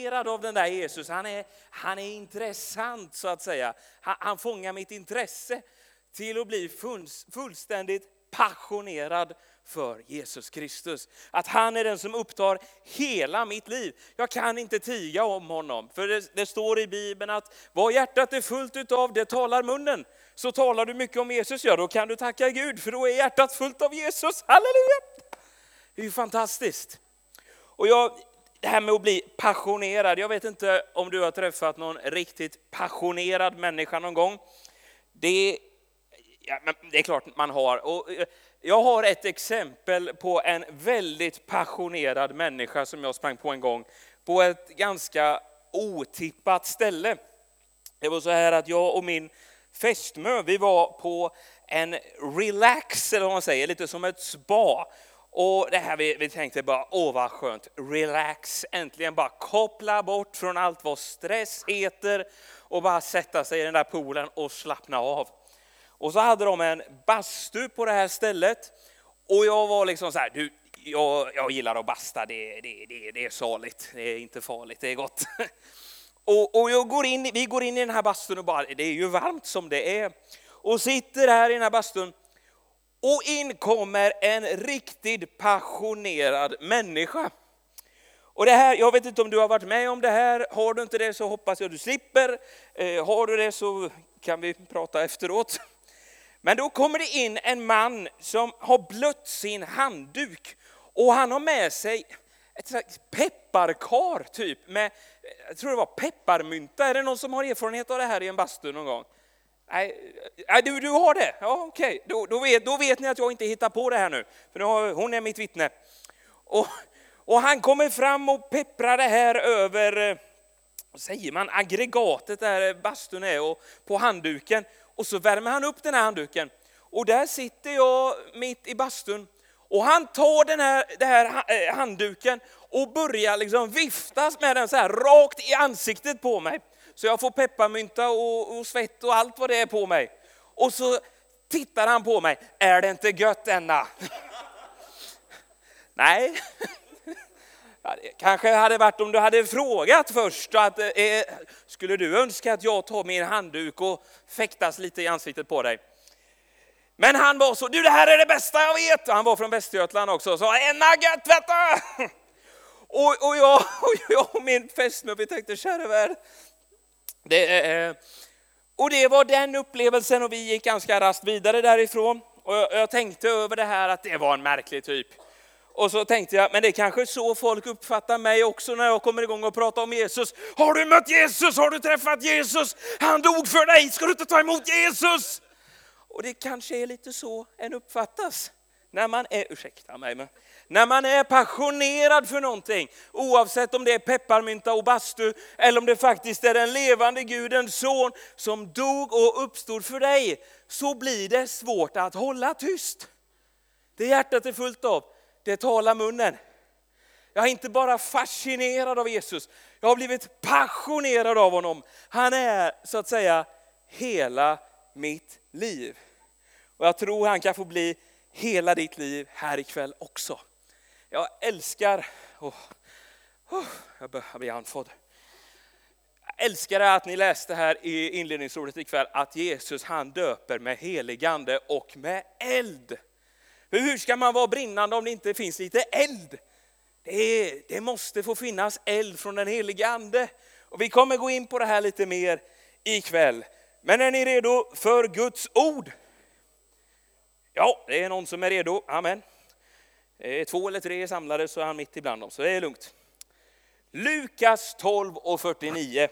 av den där Jesus. Han är intressant så att säga. Han fångar mitt intresse till att bli fullständigt passionerad för Jesus Kristus. Att han är den som upptar hela mitt liv. Jag kan inte tiga om honom. För det står i Bibeln att vad hjärtat är fullt utav, det talar munnen. Så talar du mycket om Jesus, ja då kan du tacka Gud. För då är hjärtat fullt av Jesus. Halleluja! Det är ju fantastiskt. Och det här med att bli passionerad. Jag vet inte om du har träffat någon riktigt passionerad människa någon gång. Det är klart man har. Och jag har ett exempel på en väldigt passionerad människa som jag sprang på en gång. På ett ganska otippat ställe. Det var så här att jag och min fästmö, vi var på en relax, eller vad man säger, lite som ett spa. Och det här vi tänkte bara, vad skönt, relax, äntligen bara koppla bort från allt vad stress heter och bara sätta sig i den där poolen och slappna av. Och så hade de en bastu på det här stället och jag var liksom så här, jag gillar att basta, det är saligt, det är inte farligt, det är gott. Och vi går in i den här bastun och bara, det är ju varmt som det är. Och sitter här i den här bastun. Och in kommer en riktigt passionerad människa. Och det här, jag vet inte om du har varit med om det här. Har du inte det så hoppas jag du slipper. Har du det så kan vi prata efteråt. Men då kommer det in en man som har blött sin handduk. Och han har med sig ett slags pepparkar typ. Med, jag tror det var pepparmynta. Är det någon som har erfarenhet av det här i en bastu någon gång? Nej, du har det? Ja, okej. Då vet ni att jag inte hittar på det här nu. För hon är mitt vittne. Och han kommer fram och pepprar det här över, vad säger man, aggregatet där bastun är och på handduken. Och så värmer han upp den här handduken. Och där sitter jag mitt i bastun. Och han tar den här handduken och börjar liksom viftas med den så här rakt i ansiktet på mig. Så jag får pepparmynta och svett och allt vad det är på mig. Och så tittar han på mig. Är det inte gött ännu? Nej. Ja, det kanske hade varit om du hade frågat först. Att, skulle du önska att jag tar min handduk och fäktas lite i ansiktet på dig? Men han var så, det här är det bästa jag vet. Han var från Västergötland också. Så änna gött vet du! Och jag och min fästmö, vi tänkte kära värld. Och det var den upplevelsen och vi gick ganska raskt vidare därifrån. Och jag tänkte över det här att det var en märklig typ. Och så tänkte jag, men det är kanske så folk uppfattar mig också när jag kommer igång och pratar om Jesus. Har du mött Jesus? Har du träffat Jesus? Han dog för dig, ska du inte ta emot Jesus? Och det kanske är lite så en uppfattas. När man är passionerad för någonting, oavsett om det är pepparmynta och bastu eller om det faktiskt är den levande Gudens son som dog och uppstod för dig, så blir det svårt att hålla tyst. Det hjärtat är fullt av, det talar munnen. Jag är inte bara fascinerad av Jesus, jag har blivit passionerad av honom. Han är så att säga hela mitt liv. Och jag tror han kan få bli hela ditt liv här ikväll också. Jag älskar, jag blir andfådd. Jag älskar att ni läste här i inledningsordet ikväll att Jesus han döper med heligande och med eld. För hur ska man vara brinnande om det inte finns lite eld? Det måste få finnas eld från den helige ande. Och vi kommer gå in på det här lite mer ikväll. Men är ni redo för Guds ord? Ja, det är någon som är redo. Amen. 2 eller 3 samlade så är han mitt ibland dem, så det är lugnt. Lukas 12:49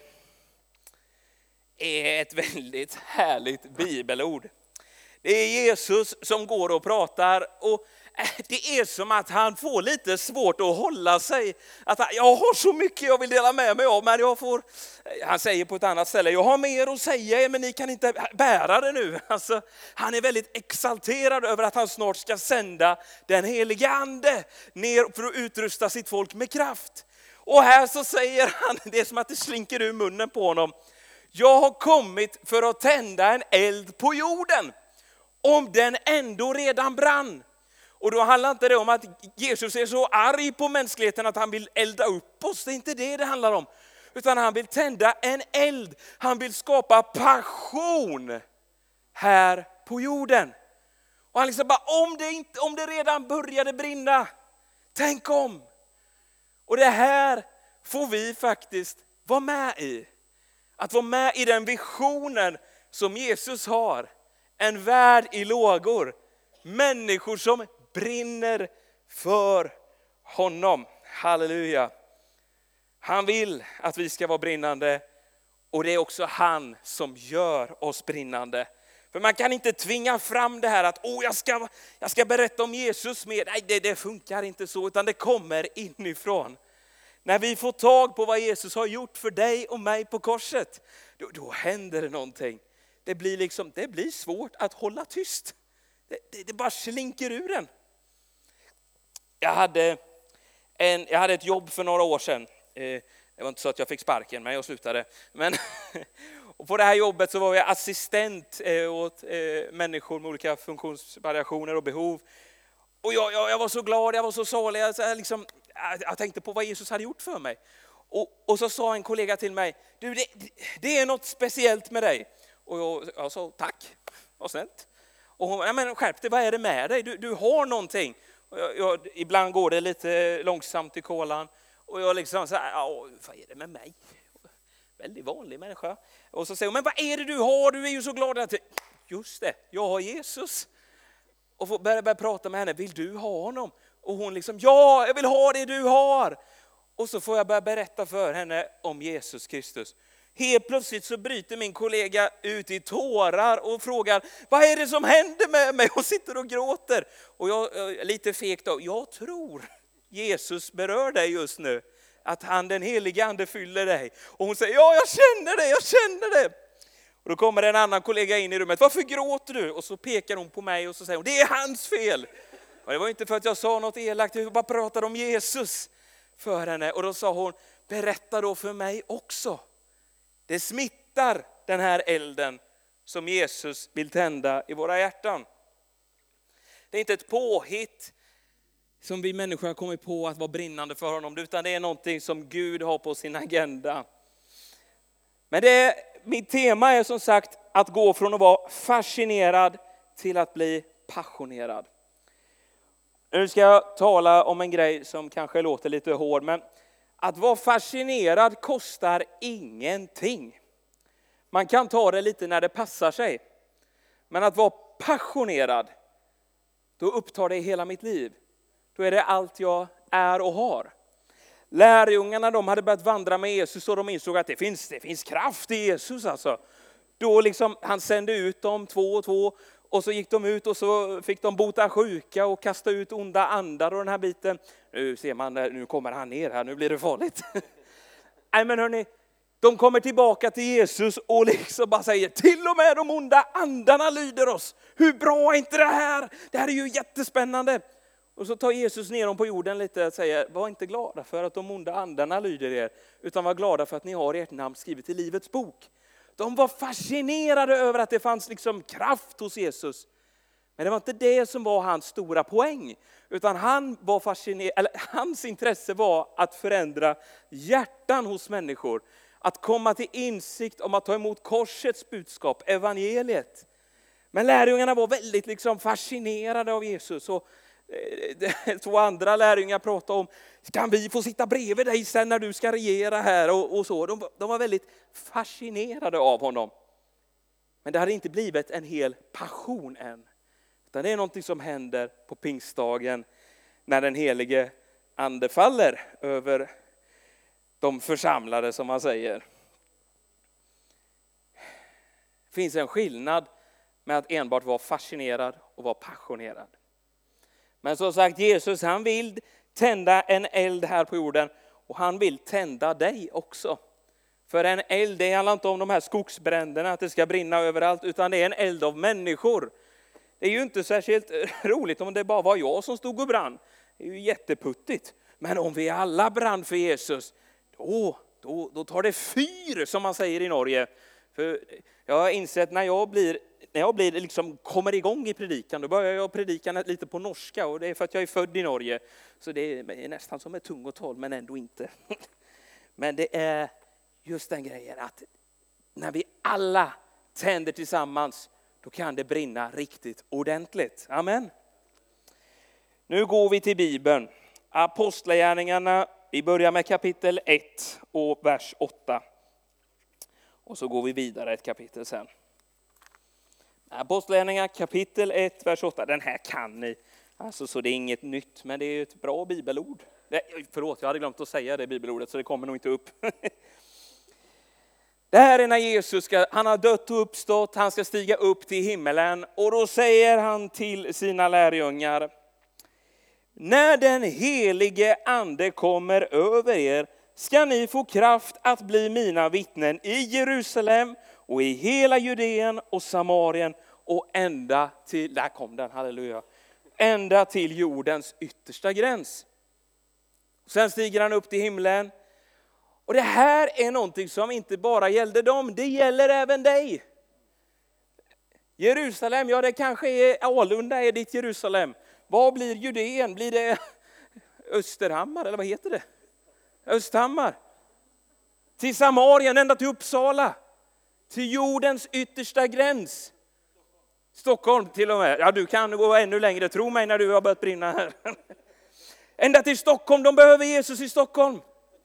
är ett väldigt härligt bibelord. Det är Jesus som går och pratar och det är som att han får lite svårt att hålla sig. Att jag har så mycket jag vill dela med mig av, men han säger på ett annat ställe, jag har mer att säga men ni kan inte bära det nu. Alltså, han är väldigt exalterad över att han snart ska sända den helige ande ner för att utrusta sitt folk med kraft. Och här så säger han, det är som att det slinker ur munnen på honom. Jag har kommit för att tända en eld på jorden. Om den ändå redan brann. Och då handlar inte det om att Jesus är så arg på mänskligheten att han vill elda upp oss. Det är inte det handlar om. Utan han vill tända en eld. Han vill skapa passion här på jorden. Och han liksom bara, om det redan började brinna, tänk om. Och det här får vi faktiskt vara med i. Att vara med i den visionen som Jesus har. En värld i lågor. Människor som brinner för honom. Halleluja. Han vill att vi ska vara brinnande. Och det är också han som gör oss brinnande. För man kan inte tvinga fram det här att jag ska berätta om Jesus mer. Nej, det funkar inte så, utan det kommer inifrån. När vi får tag på vad Jesus har gjort för dig och mig på korset, då händer det någonting. Det blir svårt att hålla tyst. Det bara slinker ur en. Jag hade ett jobb för några år sedan. Det var inte så att jag fick sparken, men jag slutade. Och på det här jobbet så var jag assistent åt människor med olika funktionsvariationer och behov. Och jag var så glad, jag var så salig. Jag tänkte på vad Jesus hade gjort för mig. Och så sa en kollega till mig, du, det är något speciellt med dig. Och jag sa, tack, vad snällt. Och hon, men skärp dig, vad är det med dig? Du har någonting. Och ibland går det lite långsamt i kolan. Och jag liksom så här, vad är det med mig? Väldigt vanlig människa. Och så säger hon, men vad är det du har? Du är ju så glad att just det, jag har Jesus. Och börjar prata med henne, vill du ha honom? Och hon liksom, ja, jag vill ha det du har. Och så får jag börja berätta för henne om Jesus Kristus. Helt plötsligt så bryter min kollega ut i tårar och frågar, vad är det som händer med mig? Och sitter och gråter. Och jag lite fegt då, jag tror Jesus berör dig just nu. Att han, den helige ande, fyller dig. Och hon säger, ja, jag känner det. Och då kommer en annan kollega in i rummet, varför gråter du? Och så pekar hon på mig och så säger hon, det är hans fel. Och det var inte för att jag sa något elakt, jag bara pratade om Jesus för henne. Och då sa hon, berätta då för mig också. Det smittar den här elden som Jesus vill tända i våra hjärtan. Det är inte ett påhitt som vi människor har kommit på att vara brinnande för honom, utan det är någonting som Gud har på sin agenda. Men mitt tema är som sagt att gå från att vara fascinerad till att bli passionerad. Nu ska jag tala om en grej som kanske låter lite hård, men att vara fascinerad kostar ingenting. Man kan ta det lite när det passar sig. Men att vara passionerad, då upptar det hela mitt liv. Då är det allt jag är och har. Lärjungarna, de hade börjat vandra med Jesus och de insåg att det finns kraft i Jesus. Alltså. Då liksom, han sände ut dem 2 och 2 och så gick de ut och så fick de bota sjuka och kasta ut onda andar och den här biten. Nu ser man, nu kommer han ner här, nu blir det farligt. Nej men hörni, de kommer tillbaka till Jesus och liksom bara säger, till och med de onda andarna lyder oss. Hur bra är inte det här? Det här är ju jättespännande. Och så tar Jesus ner dem på jorden lite och säger, var inte glada för att de onda andarna lyder er, utan var glada för att ni har ert namn skrivet i livets bok. De var fascinerade över att det fanns liksom kraft hos Jesus. Men det var inte det som var hans stora poäng, utan hans intresse var att förändra hjärtan hos människor. Att komma till insikt om att ta emot korsets budskap, evangeliet. Men lärjungarna var väldigt liksom fascinerade av Jesus. Och 2 andra lärjungar pratade om, kan vi få sitta bredvid dig sen när du ska regera här och så. De var väldigt fascinerade av honom. Men det hade inte blivit en hel passion än. Utan det är någonting som händer på pingstdagen när den helige ande faller över de församlade, som man säger. Det finns en skillnad med att enbart vara fascinerad och vara passionerad. Men som sagt, Jesus, han vill tända en eld här på jorden och han vill tända dig också. För en eld, det handlar inte om de här skogsbränderna, att det ska brinna överallt, utan det är en eld av människor. Det är ju inte särskilt roligt om det bara var jag som stod och brann. Det är ju jätteputtigt. Men om vi alla brann för Jesus, då tar det fyr, som man säger i Norge. För jag har insett när jag blir när jag kommer igång i predikan, då börjar jag predika lite på norska. Och det är för att jag är född i Norge. Så det är nästan som ett tungotal, men ändå inte. Men det är just den grejen att när vi alla tänder tillsammans, då kan det brinna riktigt ordentligt. Amen. Nu går vi till Bibeln. Apostlagärningarna, vi börjar med kapitel 1 och vers 8. Och så går vi vidare ett kapitel sen. Apostlagärningarna kapitel 1, vers 8. Den här kan ni. Alltså, så det är inget nytt, men det är ett bra bibelord. Förlåt, jag hade glömt att säga det bibelordet, så det kommer nog inte upp. Det här är när Jesus han har dött och uppstått, han ska stiga upp till himmelen. Och då säger han till sina lärjungar: när den helige ande kommer över er ska ni få kraft att bli mina vittnen i Jerusalem och i hela Judeen och Samarien och ända till, där kom den, halleluja, ända till jordens yttersta gräns. Sen stiger han upp till himlen. Och det här är någonting som inte bara gällde dem, det gäller även dig. Jerusalem, ja det kanske är Alunda är ditt Jerusalem. Vad blir Judeen? Blir det Österhammar eller vad heter det? Östhammar. Till Samarien, ända till Uppsala. Till jordens yttersta gräns. Stockholm till och med. Ja, du kan gå ännu längre, tro mig när du har börjat brinna här. Ända till Stockholm, de behöver Jesus i Stockholm.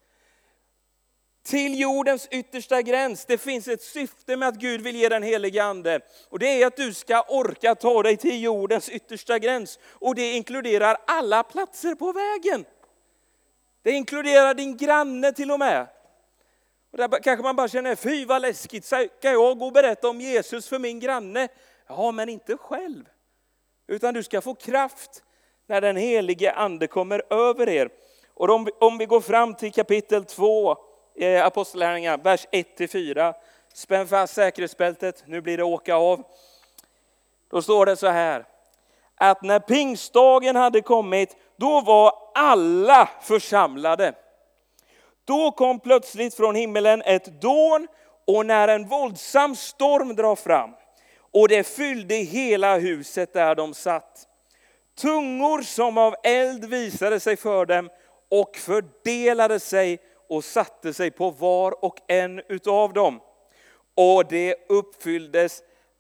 Till jordens yttersta gräns. Det finns ett syfte med att Gud vill ge den helige ande. Och det är att du ska orka ta dig till jordens yttersta gräns. Och det inkluderar alla platser på vägen. Det inkluderar din granne till och med. Och där kanske man bara känner, fy vad läskigt, ska jag gå och berätta om Jesus för min granne? Ja, men inte själv. Utan du ska få kraft när den helige ande kommer över er. Och om vi går fram till kapitel 2, Apostlagärningarna, vers 1-4. Spänn fast säkerhetsbältet, nu blir det åka av. Då står det så här: att när pingstdagen hade kommit, då var alla församlade. Då kom plötsligt från himmelen ett dån, och när en våldsam storm drar fram, och det fyllde hela huset där de satt. Tungor som av eld visade sig för dem och fördelade sig och satte sig på var och en utav dem. Och det uppfylldes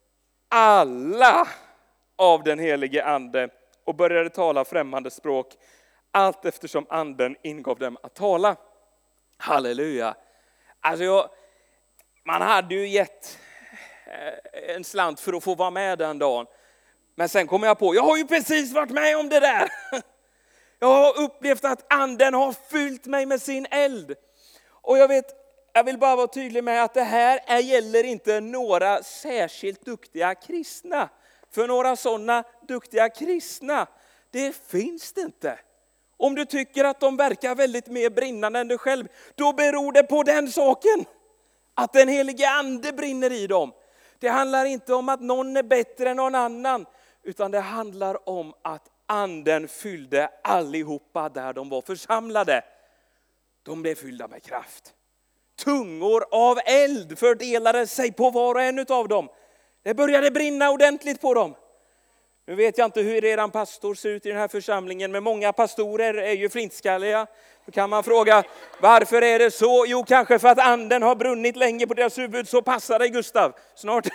alla av den helige ande och började tala främmande språk, allt eftersom anden ingav dem att tala. Halleluja. Alltså man hade ju gett en slant för att få vara med den dagen. Men sen kom jag på, jag har ju precis varit med om det där. Jag har upplevt att anden har fyllt mig med sin eld. Och jag vill bara vara tydlig med att det här gäller inte några särskilt duktiga kristna. För några sådana duktiga kristna, det finns det inte. Om du tycker att de verkar väldigt mer brinnande än du själv, då beror det på den saken. Att den helige ande brinner i dem. Det handlar inte om att någon är bättre än någon annan, utan det handlar om att anden fyllde allihopa där de var församlade. De blev fyllda med kraft. Tungor av eld fördelade sig på var och en av dem. Det började brinna ordentligt på dem. Nu vet jag inte hur eran pastor ser ut i den här församlingen, men många pastorer är ju flintskalliga. Då kan man fråga, varför är det så? Jo, kanske för att anden har brunnit länge på deras huvud, så passar dig Gustav. Snart.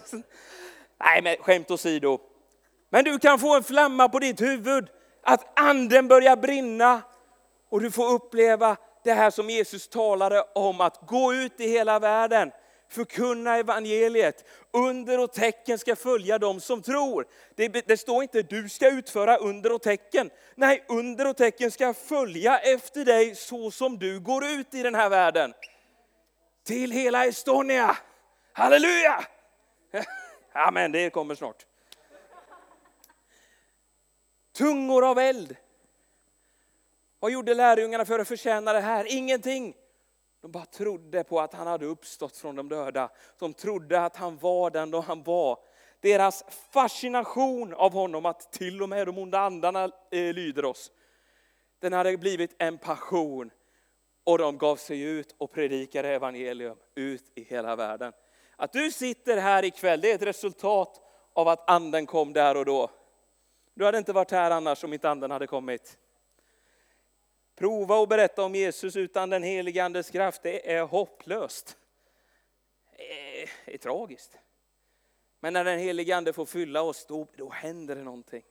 Nej, men skämt åsido. Men du kan få en flamma på ditt huvud, att anden börjar brinna och du får uppleva det här som Jesus talade om, att gå ut i hela världen, förkunna evangeliet. Under och tecken ska följa dem som tror. Det står inte du ska utföra under och tecken. Nej, under och tecken ska följa efter dig så som du går ut i den här världen. Till hela Estonia. Halleluja! Amen, det kommer snart. Tungor av eld. Vad gjorde lärjungarna för att förtjäna det här? Ingenting. De bara trodde på att han hade uppstått från de döda. De trodde att han var den då han var. Deras fascination av honom, att till och med de onda andarna lyder oss, den hade blivit en passion. Och de gav sig ut och predikade evangelium ut i hela världen. Att du sitter här ikväll, det är ett resultat av att anden kom där och då. Du hade inte varit här annars om inte anden hade kommit. Prova och berätta om Jesus utan den helige andes kraft, det är hopplöst. Det är tragiskt. Men när den helige ande får fylla oss, då händer det någonting.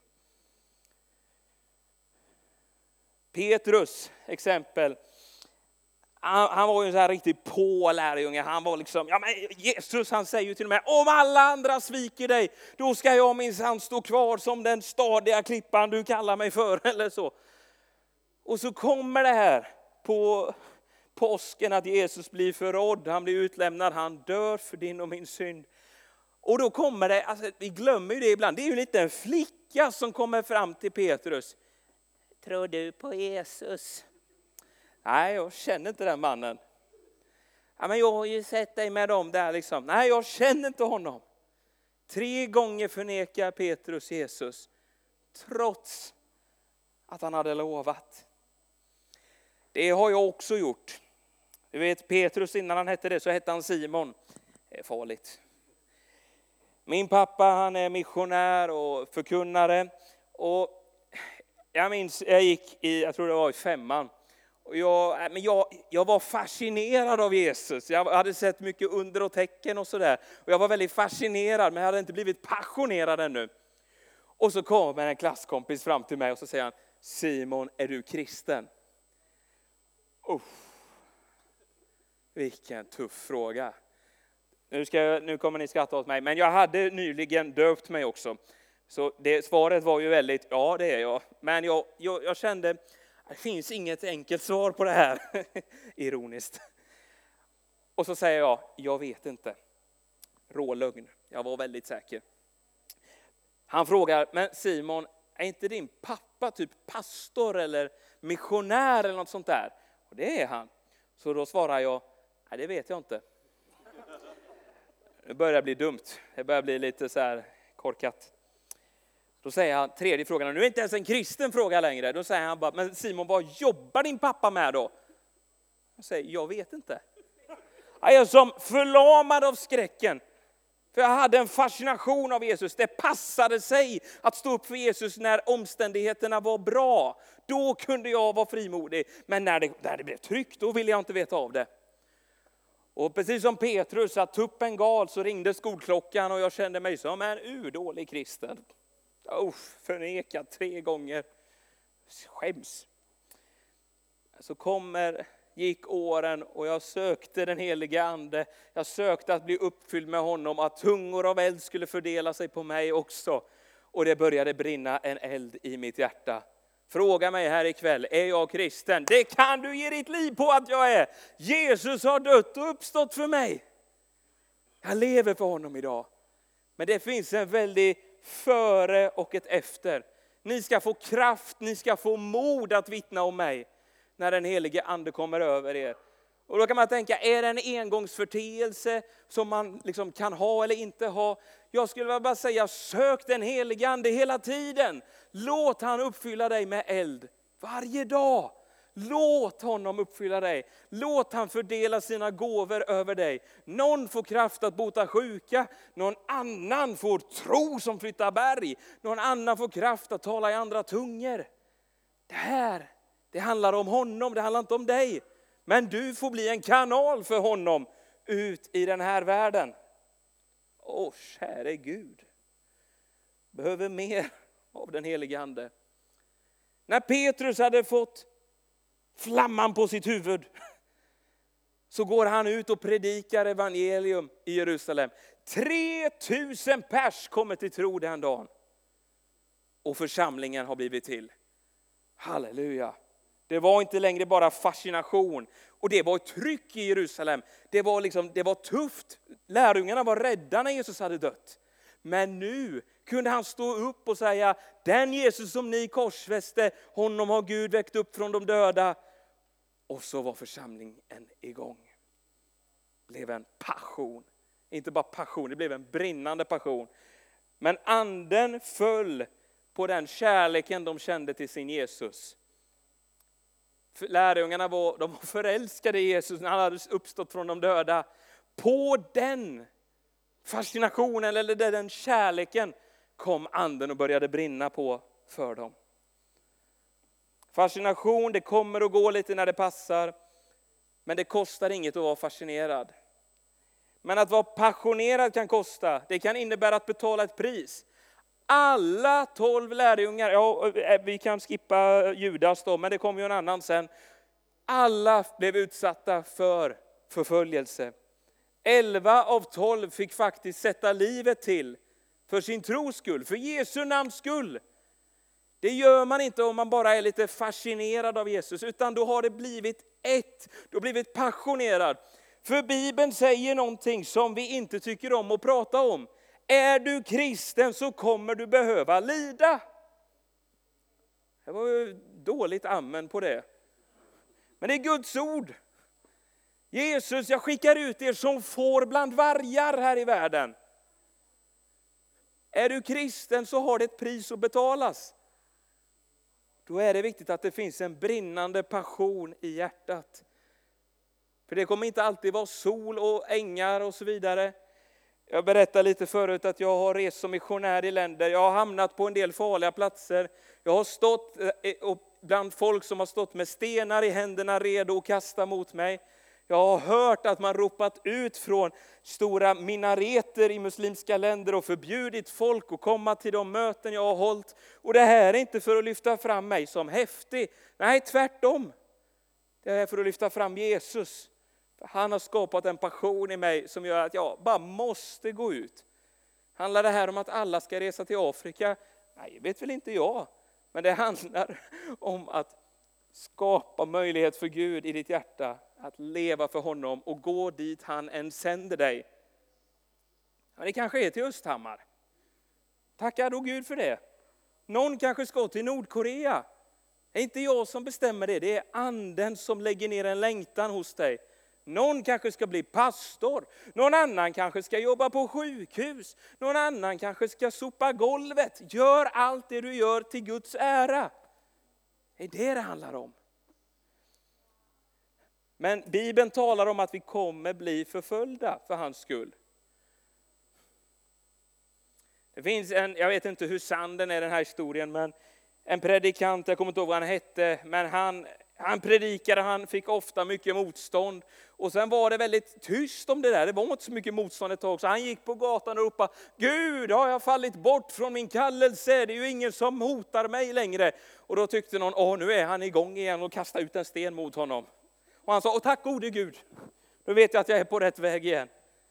Petrus exempel. Han var ju en så här riktigt lärjunge. Han var liksom, ja men Jesus han säger ju till och med, om alla andra sviker dig, då ska jag minsann stå kvar som den stadiga klippan du kallar mig för, eller så. Och så kommer det här på påsken att Jesus blir förrådd, han blir utlämnad, han dör för din och min synd. Och då kommer det, alltså, vi glömmer ju det ibland, det är ju lite en flicka som kommer fram till Petrus. Tror du på Jesus? Nej, jag känner inte den mannen. Ja, men jag har ju sett dig med dem där liksom. Nej, jag känner inte honom. 3 gånger förnekar Petrus Jesus. Trots att han hade lovat. Det har jag också gjort. Du vet Petrus, innan han hette det så hette han Simon. Det är farligt. Min pappa han är missionär och förkunnare. Och jag minns, jag tror det var i 5:an. Och jag var fascinerad av Jesus. Jag hade sett mycket under och tecken och sådär. Och jag var väldigt fascinerad, men jag hade inte blivit passionerad ännu. Och så kommer en klasskompis fram till mig och så säger han, Simon, är du kristen? Vilken tuff fråga. Nu kommer ni skratta åt mig, men jag hade nyligen döpt mig också. Så svaret var ju väldigt, ja det är jag. Men jag kände, det finns inget enkelt svar på det här. Ironiskt. Och så säger jag vet inte. Rålögn. Jag var väldigt säker. Han frågar, men Simon, är inte din pappa typ pastor eller missionär eller något sånt där? Och det är han. Så då svarar jag, nej det vet jag inte. Det börjar bli dumt. Det börjar bli lite så här korkat. Då säger han, tredje frågan, och nu är inte ens en kristen fråga längre. Då säger han bara, men Simon, vad jobbar din pappa med då? Jag säger, jag vet inte. Jag är som förlamad av skräcken. För jag hade en fascination av Jesus. Det passade sig att stå upp för Jesus när omständigheterna var bra. Då kunde jag vara frimodig. Men när det blev tryck, då ville jag inte veta av det. Och precis som Petrus, att tuppen gal så ringde skolklockan och jag kände mig som en urdålig kristen. Förnekat 3 gånger. Skäms. Så gick åren och jag sökte den helige ande. Jag sökte att bli uppfylld med honom. Att tungor av eld skulle fördela sig på mig också. Och det började brinna en eld i mitt hjärta. Fråga mig här ikväll, är jag kristen? Det kan du ge ditt liv på att jag är. Jesus har dött och uppstått för mig. Jag lever för honom idag. Men det finns en väldigt före och ett efter. Ni ska få kraft, ni ska få mod att vittna om mig. När den helige ande kommer över er. Och då kan man tänka, är det en engångsförteelse som man liksom kan ha eller inte ha? Jag skulle bara säga, sök den helige ande hela tiden. Låt han uppfylla dig med eld varje dag. Låt honom uppfylla dig. Låt han fördela sina gåvor över dig. Någon får kraft att bota sjuka. Någon annan får tro som flyttar berg. Någon annan får kraft att tala i andra tungor. Det handlar om honom, det handlar inte om dig. Men du får bli en kanal för honom ut i den här världen. Käre Gud. Behöver mer av den helige ande. När Petrus hade fått flamman på sitt huvud så går han ut och predikar evangelium i Jerusalem. 3000 pers kommer till tro den dagen. Och församlingen har blivit till. Halleluja. Det var inte längre bara fascination. Och det var ett tryck i Jerusalem. Det var tufft. Lärjungarna var rädda när Jesus hade dött. Men nu kunde han stå upp och säga, den Jesus som ni korsfäste, honom har Gud väckt upp från de döda. Och så var församlingen igång. Det blev en passion. Inte bara passion, det blev en brinnande passion. Men anden föll på den kärleken de kände till sin Jesus. Lärjungarna var förälskade i Jesus när han hade uppstått från de döda. På den fascinationen eller den kärleken kom anden och började brinna på för dem. Fascination, det kommer och går lite när det passar. Men det kostar inget att vara fascinerad. Men att vara passionerad kan kosta. Det kan innebära att betala ett pris. Alla 12 lärjungar, ja, vi kan skippa Judas då, men det kommer ju en annan sen. Alla blev utsatta för förföljelse. 11 av 12 fick faktiskt sätta livet till för sin tros skull, för Jesu namns skull. Det gör man inte om man bara är lite fascinerad av Jesus, utan då har det blivit du har blivit passionerad. För Bibeln säger någonting som vi inte tycker om att prata om. Är du kristen så kommer du behöva lida. Det var ju dåligt amen på det. Men det är Guds ord. Jesus, jag skickar ut er som får bland vargar här i världen. Är du kristen så har det ett pris att betalas. Då är det viktigt att det finns en brinnande passion i hjärtat. För det kommer inte alltid vara sol och ängar och så vidare. Jag berättade lite förut att jag har rest som missionär i länder. Jag har hamnat på en del farliga platser. Jag har stått bland folk som har stått med stenar i händerna redo att kasta mot mig. Jag har hört att man ropat ut från stora minareter i muslimska länder och förbjudit folk att komma till de möten jag har hållit. Och det här är inte för att lyfta fram mig som häftig. Nej, tvärtom. Det är för att lyfta fram Jesus. Han har skapat en passion i mig som gör att jag bara måste gå ut. Handlar det här om att alla ska resa till Afrika? Nej, vet väl inte jag. Men det handlar om att skapa möjlighet för Gud i ditt hjärta. Att leva för honom och gå dit han än sänder dig. Ja, det kanske är till Östhammar. Tackar då Gud för det. Någon kanske ska till Nordkorea. Det är inte jag som bestämmer det. Det är anden som lägger ner en längtan hos dig. Någon kanske ska bli pastor. Någon annan kanske ska jobba på sjukhus. Någon annan kanske ska sopa golvet. Gör allt det du gör till Guds ära. Det är det handlar om. Men Bibeln talar om att vi kommer bli förföljda för hans skull. Det finns jag vet inte hur sann den är den här historien, men en predikant, jag kommer inte ihåg vad han hette, men han predikade, han fick ofta mycket motstånd. Och sen var det väldigt tyst om det där, det var inte så mycket motstånd ett tag. Så han gick på gatan och ropade, Gud, har jag fallit bort från min kallelse? Det är ju ingen som hotar mig längre. Och då tyckte någon, nu är han igång igen och kastade ut en sten mot honom. Och han sa, tack gode Gud, då vet jag att jag är på rätt väg igen.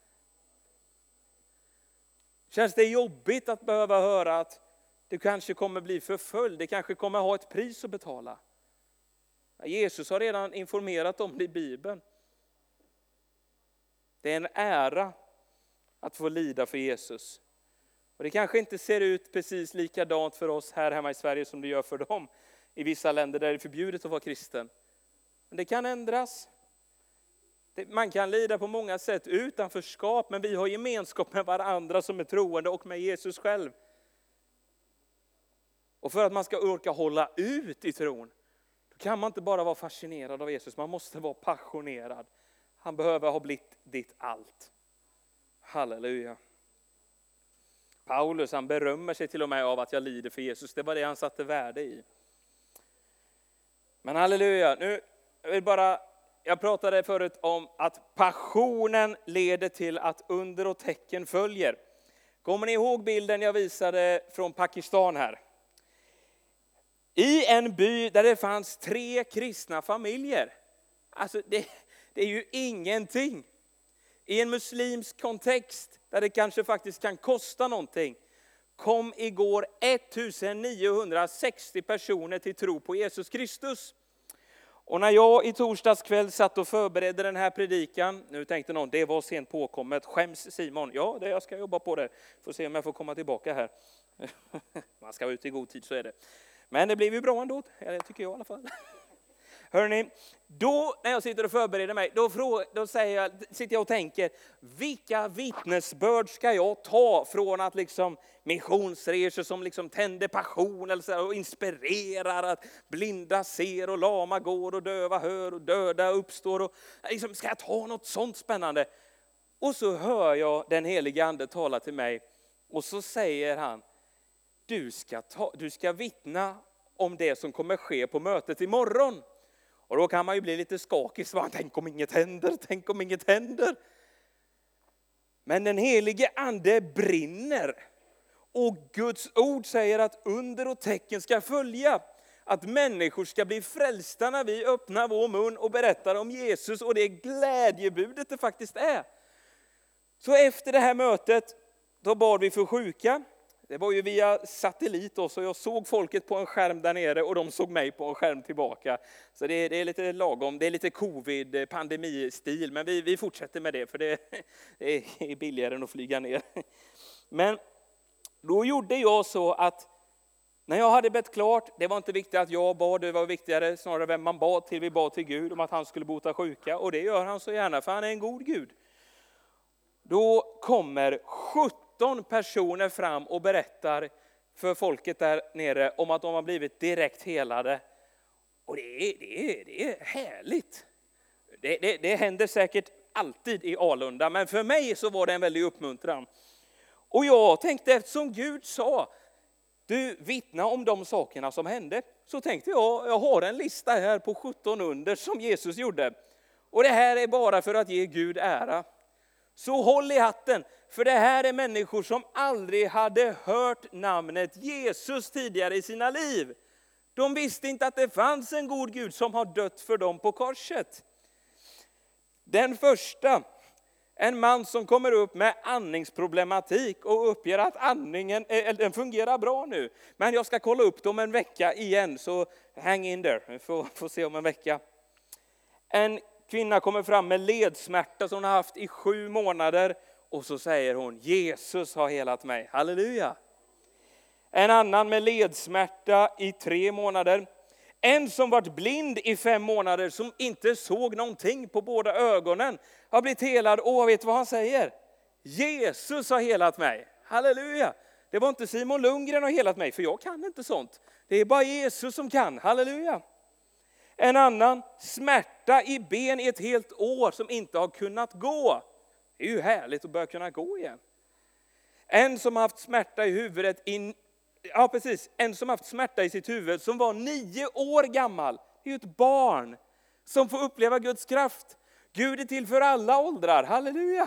Känns det jobbigt att behöva höra att du kanske kommer bli förföljd, det kanske kommer ha ett pris att betala? Jesus har redan informerat om det i Bibeln. Det är en ära att få lida för Jesus. Och det kanske inte ser ut precis likadant för oss här hemma i Sverige som det gör för dem i vissa länder där det är förbjudet att vara kristen. Men det kan ändras. Man kan lida på många sätt utanförskap, men vi har gemenskap med varandra som är troende och med Jesus själv. Och för att man ska orka hålla ut i tron, då kan man inte bara vara fascinerad av Jesus, man måste vara passionerad. Han behöver ha blivit ditt allt. Halleluja. Paulus, han berömmer sig till och med av att jag lider för Jesus. Det var det han satte värde i. Men halleluja, nu jag pratade förut om att passionen leder till att under och tecken följer. Kommer ni ihåg bilden jag visade från Pakistan här? I en by där det fanns 3 kristna familjer. Alltså det är ju ingenting. I en muslimsk kontext där det kanske faktiskt kan kosta någonting. Kom igår 1960 personer till tro på Jesus Kristus. Och när jag i torsdags kväll satt och förberedde den här predikan, nu tänkte någon, det var sent påkommet, skäms Simon? Ja, jag ska jobba på det. Får se om jag får komma tillbaka här. Man ska ut i god tid, så är det. Men det blev ju bra ändå, det tycker jag i alla fall. Hörrni, då när jag sitter och förbereder mig, då sitter jag och tänker, vilka vittnesbörd ska jag ta från att liksom missionsresor som liksom tänder passion eller så, och inspirerar att blinda ser och lama går och döva hör och döda uppstår. Och liksom, ska jag ta något sånt spännande? Och så hör jag den helige ande tala till mig. Och så säger han, du ska vittna om det som kommer ske på mötet imorgon. Och då kan man ju bli lite skakig. Tänk om inget händer. Men den helige ande brinner. Och Guds ord säger att under och tecken ska följa. Att människor ska bli frälsta när vi öppnar vår mun och berättar om Jesus. Och det glädjebudet det faktiskt är. Så efter det här mötet, då bad vi för sjuka. Det var ju via satellit då, så jag såg folket på en skärm där nere och de såg mig på en skärm tillbaka. Så det är lite lagom, det är lite covid-pandemistil, men vi fortsätter med det för det är billigare än att flyga ner. Men då gjorde jag så att när jag hade bett klart, det var inte viktigt att jag bad, det var viktigare snarare vem man bad till. Vi bad till Gud om att han skulle bota sjuka, och det gör han så gärna för han är en god Gud. Då kommer 17 personer fram och berättar för folket där nere om att de har blivit direkt helade. Och det är härligt. Det händer säkert alltid i Alunda, men för mig så var det en väldig uppmuntran. Och jag tänkte, eftersom Gud sa, du vittna om de sakerna som hände, så tänkte jag har en lista här på 17 under som Jesus gjorde. Och det här är bara för att ge Gud ära. Så håll i hatten, för det här är människor som aldrig hade hört namnet Jesus tidigare i sina liv. De visste inte att det fanns en god Gud som har dött för dem på korset. Den första, en man som kommer upp med andningsproblematik och uppger att andningen den fungerar bra nu. Men jag ska kolla upp dem en vecka igen, så hang in there, vi får se om en vecka. En kvinna kommer fram med ledsmärta som hon har haft i 7 månader. Och så säger hon, Jesus har helat mig. Halleluja. En annan med ledsmärta i 3 månader. En som varit blind i 5 månader, som inte såg någonting på båda ögonen, har blivit helad. Och vet vad han säger? Jesus har helat mig. Halleluja. Det var inte Simon Lundgren har helat mig, för jag kan inte sånt. Det är bara Jesus som kan. Halleluja. En annan, smärta i ben i ett helt år som inte har kunnat gå. Det är ju härligt att börja kunna gå igen. En som har haft smärta i huvudet, en som har haft smärta i sitt huvud som var 9 år gammal. Det är ju ett barn som får uppleva Guds kraft. Gud är till för alla åldrar, halleluja.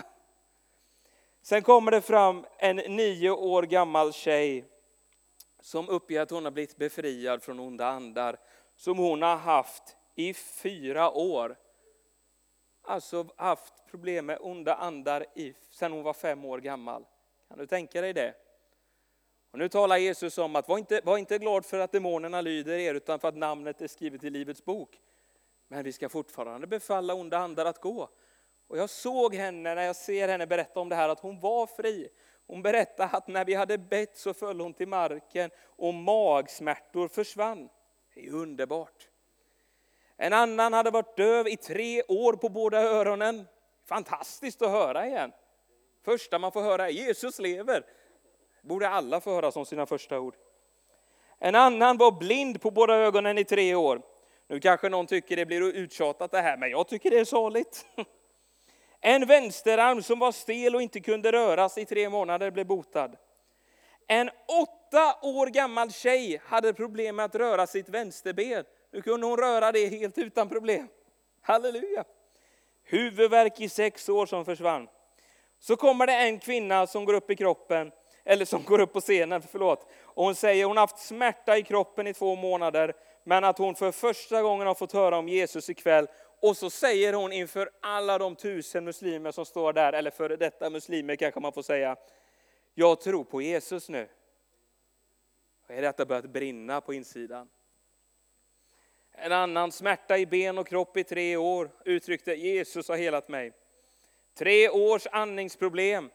Sen kommer det fram en 9 år gammal tjej som uppger att hon har blivit befriad från onda andar. Som hon har haft i 4 år. Alltså haft problem med onda andar sedan hon var 5 år gammal. Kan du tänka dig det? Och nu talar Jesus om att var inte glad för att demonerna lyder er, utan för att namnet är skrivet i livets bok. Men vi ska fortfarande befalla onda andar att gå. Och jag såg henne, när jag ser henne berätta om det här, att hon var fri. Hon berättade att när vi hade bett så föll hon till marken och magsmärtor försvann. Det är ju underbart. En annan hade varit döv i 3 år på båda öronen. Fantastiskt att höra igen. Första man får höra är Jesus lever. Borde alla få höra som sina första ord. En annan var blind på båda ögonen i 3 år. Nu kanske någon tycker det blir uttjatat det här, men jag tycker det är saligt. En vänsterarm som var stel och inte kunde röras i 3 månader blev botad. En 8 år gammal tjej hade problem med att röra sitt vänsterben. Nu kunde hon röra det helt utan problem. Halleluja. Huvudvärk i 6 år som försvann. Så kommer det en kvinna som går upp i kroppen, eller som går upp på scenen, Och hon säger hon har haft smärta i kroppen i 2 månader, men att hon för första gången har fått höra om Jesus ikväll. Och så säger hon inför alla de 1000 muslimer som står där, eller före detta muslimer kanske man får säga, jag tror på Jesus nu. Och är detta börjat brinna på insidan. En annan, smärta i ben och kropp i 3 år, uttryckte Jesus har helat mig. 3 års andningsproblem.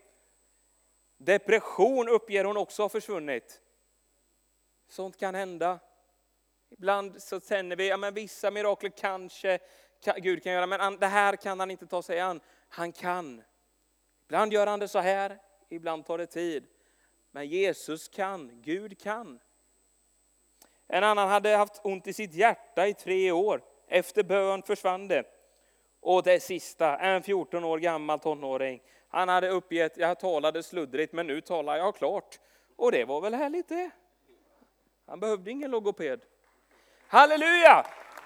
Depression uppger hon också har försvunnit. Sånt kan hända. Ibland så känner vi, men vissa mirakler kanske Gud kan göra, men det här kan han inte ta sig an. Han kan. Ibland gör han det så här, ibland tar det tid. Men Jesus kan, Gud kan. En annan hade haft ont i sitt hjärta i 3 år. Efter bön försvann det. Och det sista, en 14 år gammal tonåring. Han hade uppgett, jag talade sluddrigt men nu talar jag klart. Och det var väl härligt det. Han behövde ingen logoped. Halleluja!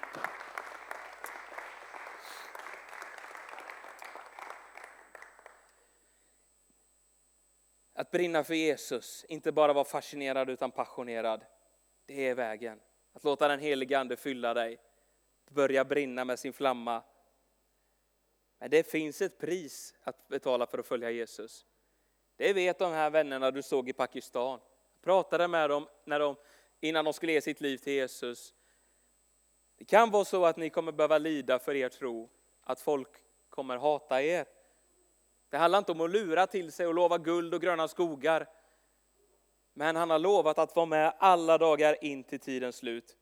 Att brinna för Jesus, inte bara vara fascinerad utan passionerad. Det är vägen. Att låta den helige ande fylla dig. Börja brinna med sin flamma. Men det finns ett pris att betala för att följa Jesus. Det vet de här vännerna du såg i Pakistan. Jag pratade med dem innan de skulle ge sitt liv till Jesus. Det kan vara så att ni kommer behöva lida för er tro. Att folk kommer hata er. Det handlar inte om att lura till sig och lova guld och gröna skogar. Men han har lovat att vara med alla dagar in till tidens slut.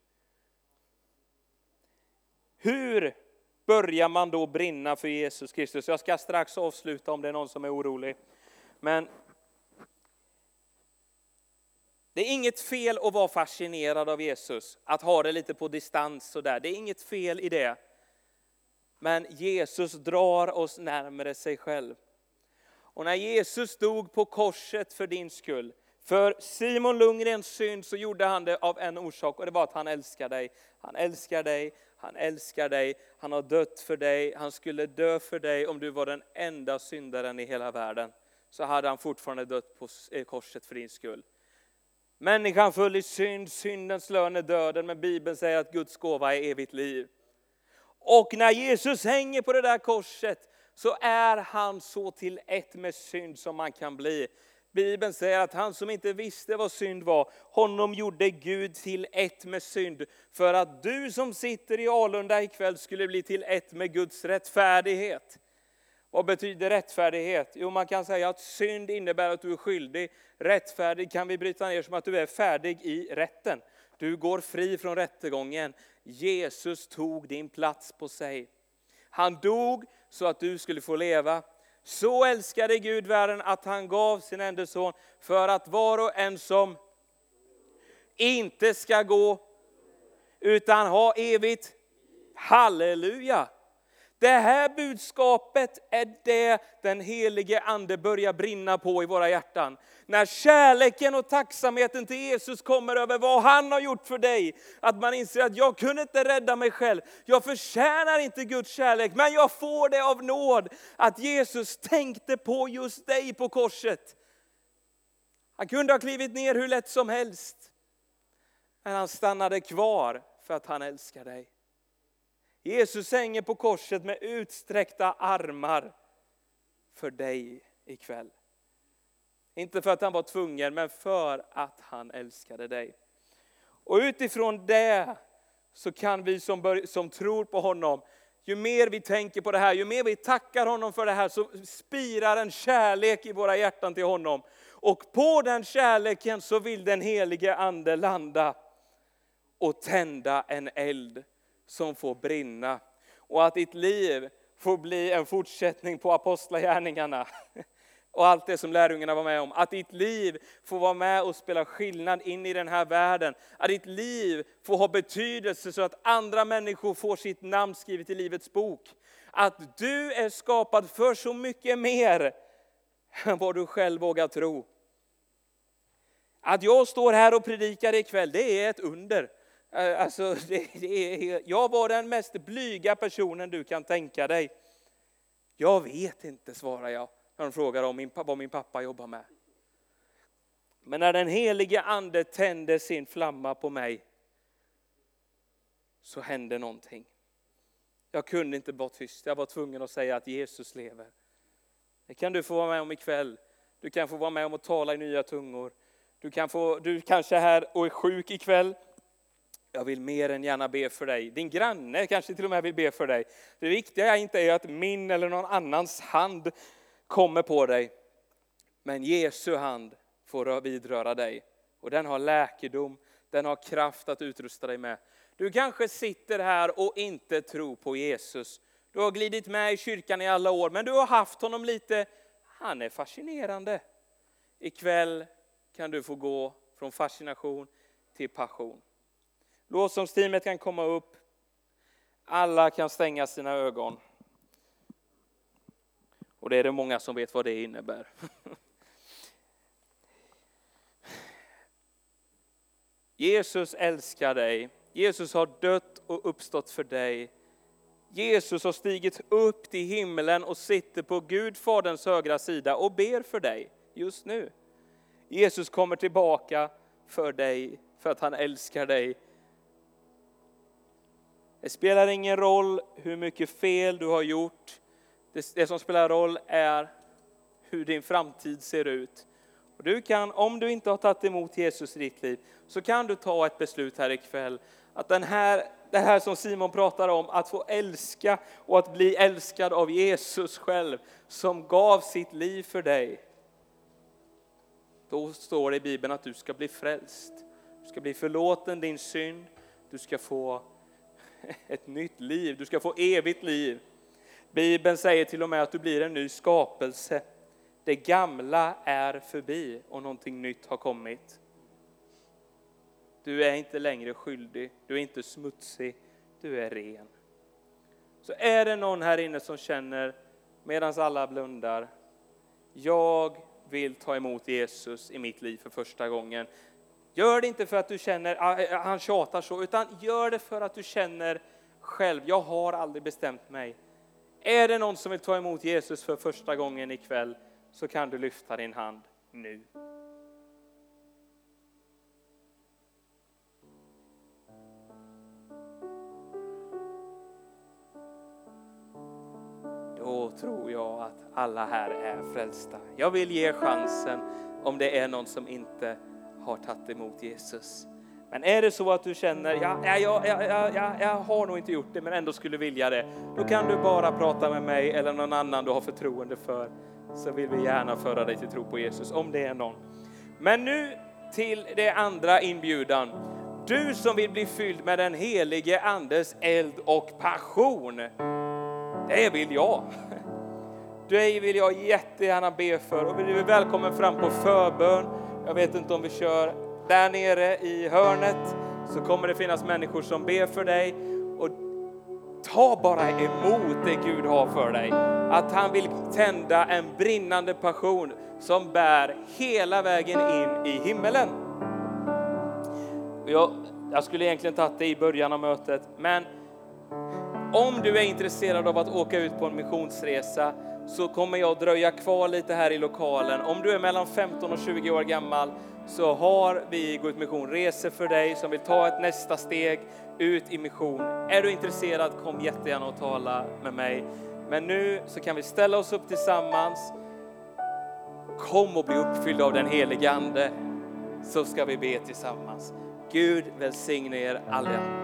Hur börjar man då brinna för Jesus Kristus? Jag ska strax avsluta om det är någon som är orolig. Men det är inget fel att vara fascinerad av Jesus. Att ha det lite på distans sådär. Det är inget fel i det. Men Jesus drar oss närmare sig själv. Och när Jesus stod på korset för din skull. För Simon Lundgrens synd så gjorde han det av en orsak. Och det var att han älskar dig. Han älskar dig. Han älskar dig. Han har dött för dig. Han skulle dö för dig om du var den enda syndaren i hela världen. Så hade han fortfarande dött på korset för din skull. Människan föll i synd. Syndens lön är döden. Men Bibeln säger att Guds gåva är evigt liv. Och när Jesus hänger på det där korset så är han så till ett med synd som man kan bli. Bibeln säger att han som inte visste vad synd var, honom gjorde Gud till ett med synd. För att du som sitter i Alunda ikväll skulle bli till ett med Guds rättfärdighet. Vad betyder rättfärdighet? Jo, man kan säga att synd innebär att du är skyldig. Rättfärdig kan vi bryta ner som att du är färdig i rätten. Du går fri från rättegången. Jesus tog din plats på sig. Han dog så att du skulle få leva. Så älskade Gud världen att han gav sin enda son för att var och en som inte ska gå utan ha evigt. Halleluja! Det här budskapet är det den helige ande börjar brinna på i våra hjärtan. När kärleken och tacksamheten till Jesus kommer över vad han har gjort för dig. Att man inser att jag kunde inte rädda mig själv. Jag förtjänar inte Guds kärlek. Men jag får det av nåd. Att Jesus tänkte på just dig på korset. Han kunde ha klivit ner hur lätt som helst. Men han stannade kvar för att han älskar dig. Jesus hänger på korset med utsträckta armar för dig ikväll. Inte för att han var tvungen, men för att han älskade dig. Och utifrån det så kan vi som tror på honom, ju mer vi tänker på det här, ju mer vi tackar honom för det här, så spirar en kärlek i våra hjärtan till honom. Och på den kärleken så vill den helige ande landa och tända en eld som får brinna. Och att ditt liv får bli en fortsättning på apostlagärningarna. Och allt det som lärjungarna var med om. Att ditt liv får vara med och spela skillnad in i den här världen. Att ditt liv får ha betydelse så att andra människor får sitt namn skrivet i livets bok. Att du är skapad för så mycket mer än vad du själv vågar tro. Att jag står här och predikar ikväll, det är ett under. Alltså, jag var den mest blyga personen du kan tänka dig. Jag vet inte, svarar jag. När de frågar om vad min pappa jobbar med. Men när den helige ande tände sin flamma på mig. Så hände någonting. Jag kunde inte vara tyst. Jag var tvungen att säga att Jesus lever. Det kan du få vara med om ikväll. Du kan få vara med om att tala i nya tungor. Du kanske är här och är sjuk ikväll. Jag vill mer än gärna be för dig. Din granne kanske till och med vill be för dig. Det viktiga är inte att min eller någon annans hand kommer på dig. Men Jesu hand får vidröra dig. Och den har läkedom. Den har kraft att utrusta dig med. Du kanske sitter här och inte tror på Jesus. Du har glidit med i kyrkan i alla år. Men du har haft honom lite. Han är fascinerande. Ikväll kan du få gå från fascination till passion. Lovsångsteamet kan komma upp. Alla kan stänga sina ögon. Och det är det många som vet vad det innebär. Jesus älskar dig. Jesus har dött och uppstått för dig. Jesus har stigit upp till himlen och sitter på Gud Faderns högra sida och ber för dig just nu. Jesus kommer tillbaka för dig för att han älskar dig. Det spelar ingen roll hur mycket fel du har gjort. Det som spelar roll är hur din framtid ser ut. Och du kan, om du inte har tagit emot Jesus i ditt liv, så kan du ta ett beslut här ikväll. Att det här som Simon pratar om, att få älska och att bli älskad av Jesus själv, som gav sitt liv för dig. Då står det i Bibeln att du ska bli frälst. Du ska bli förlåten din synd. Du ska få ett nytt liv. Du ska få evigt liv. Bibeln säger till och med att du blir en ny skapelse. Det gamla är förbi och någonting nytt har kommit. Du är inte längre skyldig. Du är inte smutsig. Du är ren. Så är det någon här inne som känner, medan alla blundar, jag vill ta emot Jesus i mitt liv för första gången. Gör det inte för att du känner, han tjatar så, utan gör det för att du känner själv, jag har aldrig bestämt mig. Är det någon som vill ta emot Jesus för första gången ikväll, så kan du lyfta din hand nu. Då tror jag att alla här är frälsta. Jag vill ge chansen om det är någon som inte har tagit emot Jesus. Men är det så att du känner, jag har nog inte gjort det men ändå skulle vilja det. Då kan du bara prata med mig eller någon annan du har förtroende för. Så vill vi gärna föra dig till tro på Jesus, om det är någon. Men nu till det andra inbjudan. Du som vill bli fylld med den helige andes eld och passion. Det vill jag. Det vill jag jättegärna be för. Och du är välkommen fram på förbön. Jag vet inte om vi kör där nere i hörnet. Så kommer det finnas människor som ber för dig. Och ta bara emot det Gud har för dig. Att han vill tända en brinnande passion som bär hela vägen in i himmelen. Jag skulle egentligen tagit det i början av mötet. Men om du är intresserad av att åka ut på en missionsresa, så kommer jag dröja kvar lite här i lokalen. Om du är mellan 15 och 20 år gammal, så har vi Gå ut mission resor för dig som vill ta ett nästa steg ut i mission. Är du intresserad, kom jättegärna och tala med mig. Men nu så kan vi ställa oss upp tillsammans. Kom och bli uppfylld av den helige ande, så ska vi be tillsammans. Gud välsigne er alla.